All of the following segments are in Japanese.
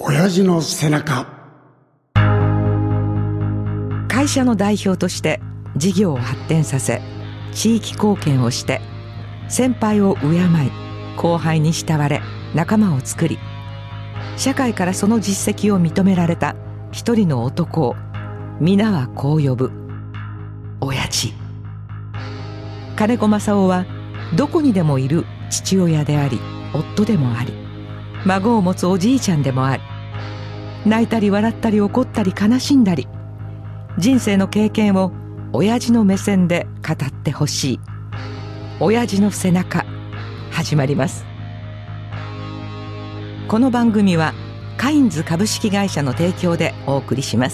親父の背中。 会社の代表として事業を発展させ、地域貢献をして、先輩を敬い、後輩に慕われ仲間を作り、社会からその実績を認められた一人の男を皆はこう呼ぶ。親父。金子正夫はどこにでもいる父親であり、夫でもあり、孫を持つおじいちゃんでもあり、泣いたり笑ったり怒ったり悲しんだり、人生の経験を親父の目線で語ってほしい。親父の背中、始まります。この番組はカインズ株式会社の提供でお送りします。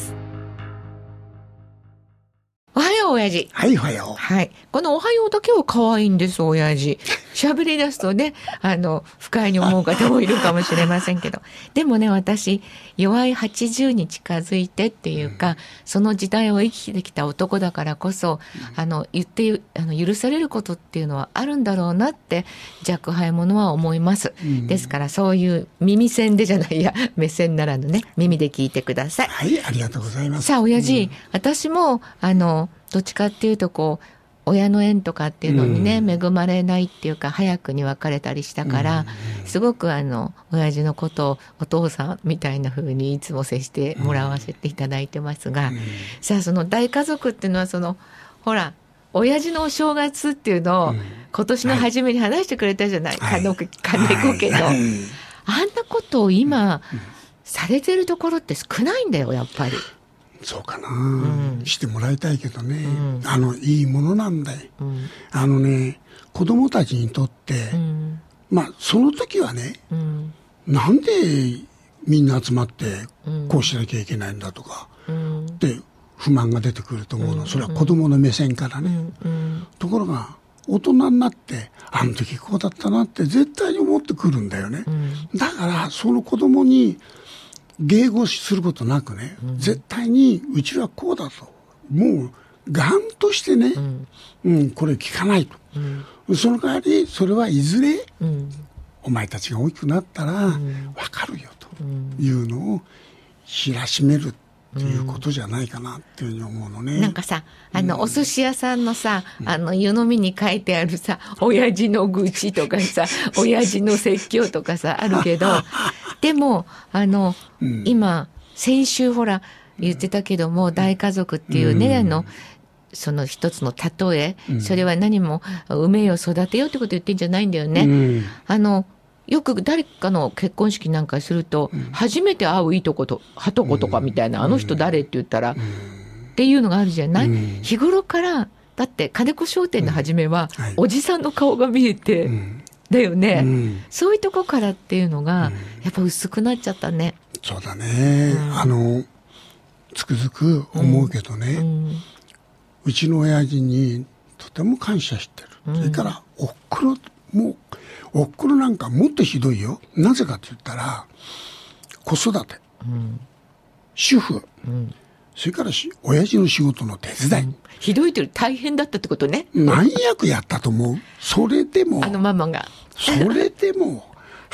おはよう親父。 はい、おはよう。 はい。このおはようだけは可愛いんです、親父。喋り出すとね、不快に思う方もいるかもしれませんけど。でもね、私、弱い80に近づいてっていうか、その時代を生きてきた男だからこそ、言って許されることっていうのはあるんだろうなって、若輩者は思います。ですから、そういう耳線でじゃないや、目線ならぬね、耳で聞いてください。 はい、ありがとうございます。 さあ、親父、私も、どっちかっていうと親の縁とかっていうのにね、恵まれないっていうか早くに別れたりしたから、すごく親父のことをお父さんみたいな風にいつも接してもらわせていただいてますが、さあその大家族っていうのはほら親父のお正月っていうのを今年の初めに話してくれたじゃない、金子家の、あんなことを今、されてるところって少ないんだよやっぱり。 そうかな、してもらいたいけどね、いいものなんだよ、子供たちにとって、その時はね、なんでみんな集まってこうしなきゃいけないんだとか、って不満が出てくると思うの、それは子供の目線からね、ところが大人になってあの時こうだったなって絶対に思ってくるんだよね、だからその子供に迎合することなくね、絶対にうちはこうだと、もうガンとしてね、これ聞かないと、その代わりそれはいずれ、お前たちが大きくなったら分かるよというのを知らしめるっていうことじゃないかなっていうふうに思うのね。 なんかさ、お寿司屋さんのさ、湯飲みに書いてあるさ、親父の愚痴とかさ、親父の説教とかさ、あるけど、でも、今、先週ほら、言ってたけども、大家族っていうね、その一つの例え、それは何も、梅よ育てようってこと言ってんじゃないんだよね。よく誰かの結婚式なんかすると、初めて会ういとこと、はとことかみたいな、あの人誰って言ったら、っていうのがあるじゃない、日頃から、だって金子商店の初めは、おじさんの顔が見えて、だよね、そういうとこからっていうのが、やっぱ薄くなっちゃったね。 そうだね、つくづく思うけどね、うちの親父にとても感謝してる、それからおっくろなんかもっとひどいよ。なぜかって言ったら子育て、主婦、それから親父の仕事の手伝い、 ひどいというより大変だったってことね。 何役やったと思う？それでもママがそれでも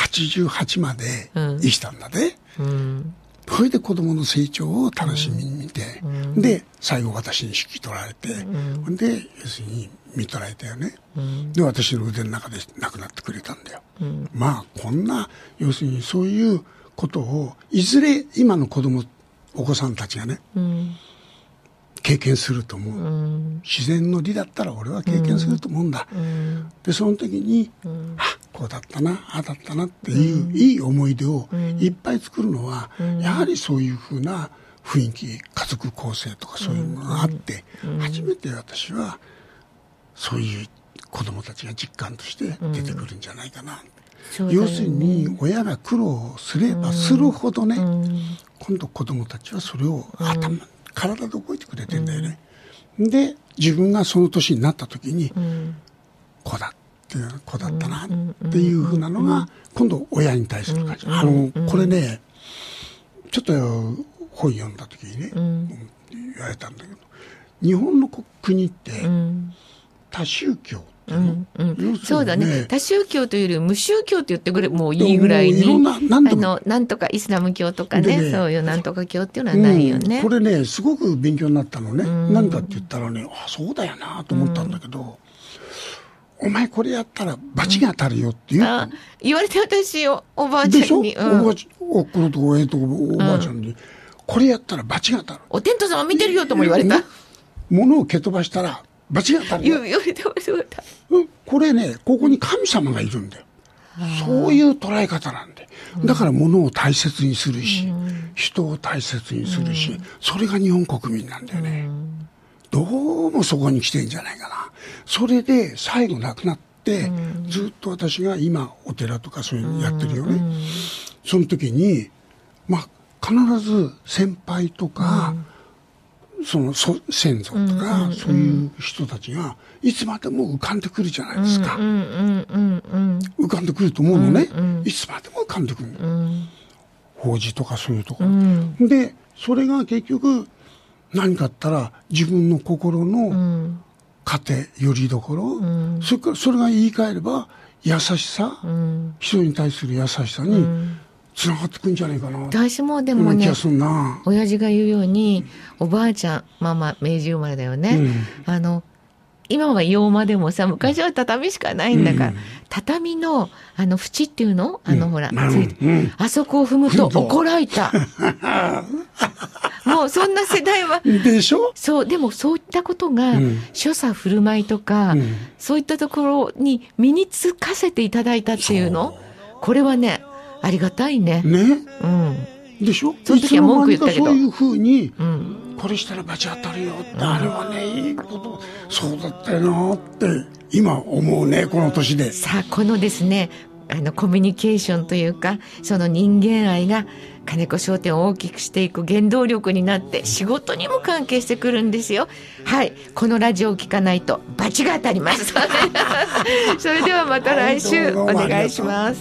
88まで生きたんだね、それで子供の成長を楽しみに見て、で最後私に引き取られて、で要するに見とられたよね、で私の腕の中で亡くなってくれたんだよ、こんな要するにそういうことをいずれ今のお子さんたちがね、経験すると思う、自然の理だったら俺は経験すると思うんだ、でその時に、こうだったなああだったなっていう、いい思い出をいっぱい作るのは、やはりそういうふうな雰囲気、家族構成とかそういうものがあって、初めて私はそういう子供たちが実感として出てくるんじゃないかな、要するに親が苦労すればするほどね、今度子供たちはそれを体で覚えてくれてんだよね、で自分がその年になった時に、子だったなっていうふうなのが今度親に対する感じ、これねちょっと本読んだ時にね、言われたんだけど、日本の国って多宗教っていうの、 そうだね。多宗教というより無宗教って言ってくれもういいぐらいに、 いろんななんとかイスラム教とかね、そういうなんとか教っていうのはないよね。 これねすごく勉強になったのね。何かって言ったらね、あ、そうだよなと思ったんだけど、お前これやったら罰が当たるよって言われて、私おばあちゃんに、 おふくろとおばあちゃんに、これやったら罰が当たる。 お天道様見てるよとも言われた。 物を蹴飛ばしたら罰が当たるよ。 言われてました。 これね、ここに神様がいるんだよ。そういう捉え方なんで。だから物を大切にするし、人を大切にするし、それが日本国民なんだよね。どうもそこに来てんじゃないかな。それで最後亡くなって、ずっと私が今お寺とかそういうのやってるよね。その時に、まあ、必ず先輩とか、その先祖とか、そういう人たちがいつまでも浮かんでくるじゃないですか。浮かんでくると思うのね。いつまでも浮かんでくる。法事とかそういうところ。で、それが結局何かあったら自分の心の糧、よりどころ、それが言い換えれば優しさ、人に対する優しさにつながってくんじゃないかな。 私もでもね、親父が言うように、おばあちゃん、まあ明治生まれだよね。今は洋間でもさ、昔は畳しかないんだから、畳の縁っていうのほら、ついて、あそこを踏むと怒られた。もうそんな世代は。 でしょ？ そう、でもそういったことが、所作振る舞いとか、そういったところに身につかせていただいたっていうの、これはね、ありがたいね。 でしょ？ その時は文句言ったけど。 そういうふうに、これしたら罰当たるよって、あれはね、いいこと、そうだったよなって今思うね、この年で。 さあ、このですね、コミュニケーションというか、その人間愛が金子商店を大きくしていく原動力になって仕事にも関係してくるんですよ。はい、このラジオを聞かないと罰が当たりますそれではまた来週お願いします。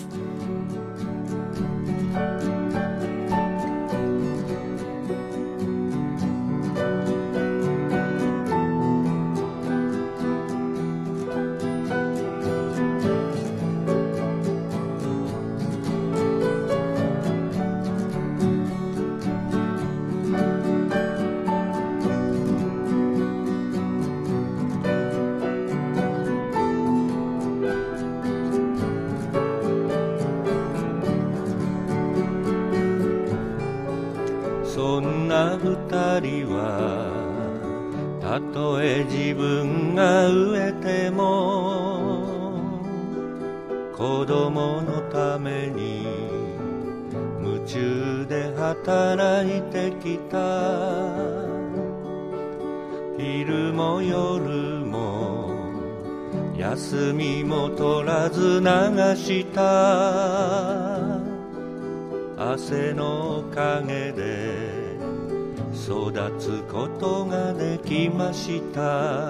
そんな二人はたとえ自分が飢えても子供のために夢中で働いてきた。昼も夜も休みも取らず流した汗の陰で育つことができました。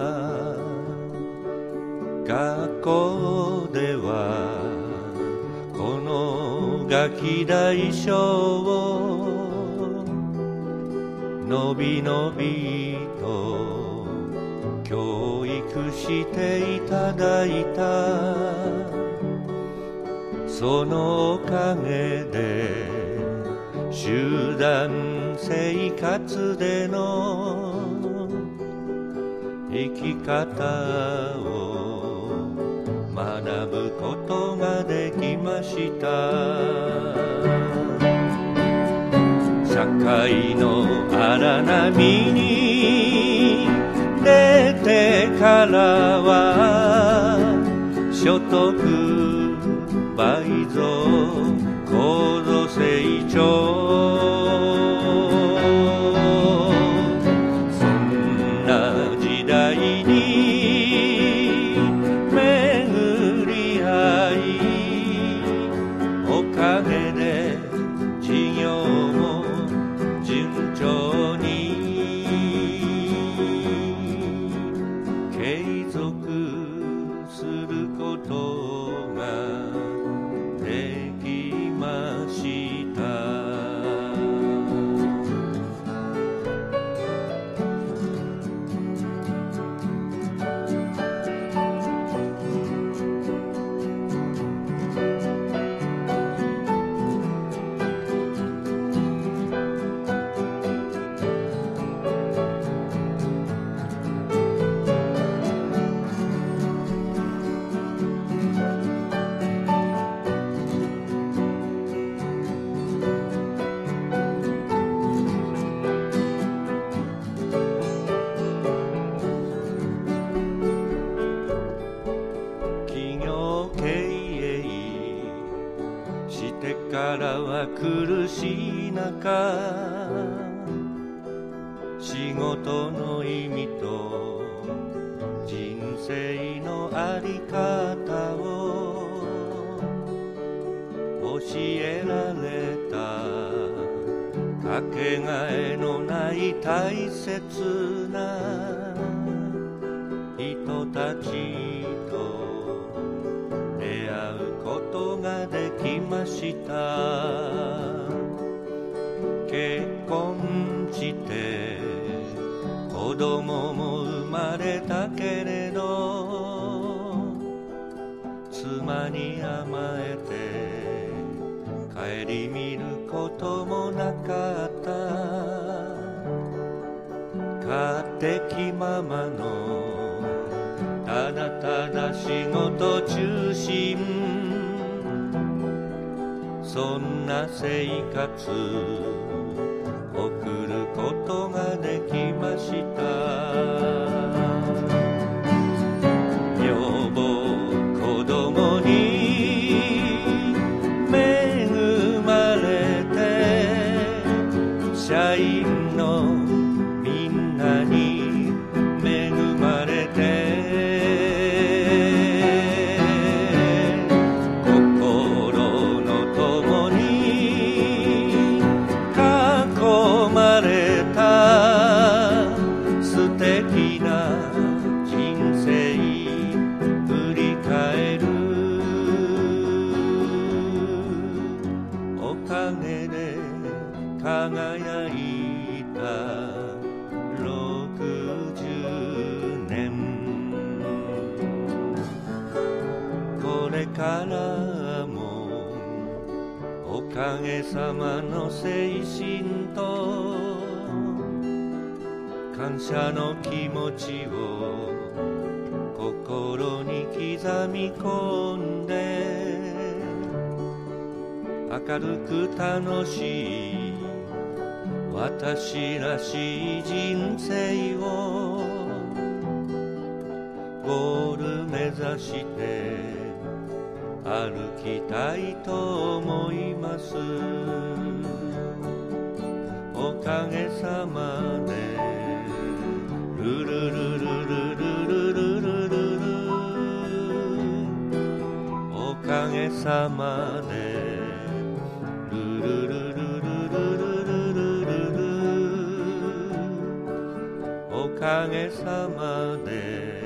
学校ではこのガキ大将をのびのびと教育していただいた。そのおかげで集団生活での生き方を学ぶことができました。社会の荒波に出てからは所得倍増高度成長、そんな時代に巡り合い、おかげで事業も順調に継続することができました。 中仕事の意味と人生のあり方を教えられたかけがえのない大切な人たちと出会うことができました。結婚して子供も生まれたけれど妻に甘えて顧みることもなかった。勝手気ままのただただ仕事中心、そんな生活送ることができました。女房子供に恵まれて、社員のみんなに恵まれて、心の友に囲まれた素敵な人生振り返る。おかげで輝いた60年、これからもおかげさまの精神と感謝の気持ちを心に刻み込んで、明るく楽しい私らしい人生をゴール目指して歩きたいと思います。おかげさまでルルルルルルルルルルル、おかげさまでルルルルルルルルルル、おかげさまで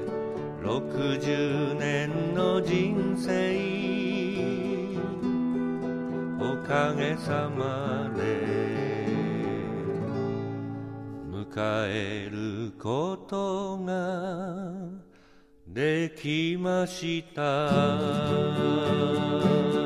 60年の人生、おかげさまで迎えることができました。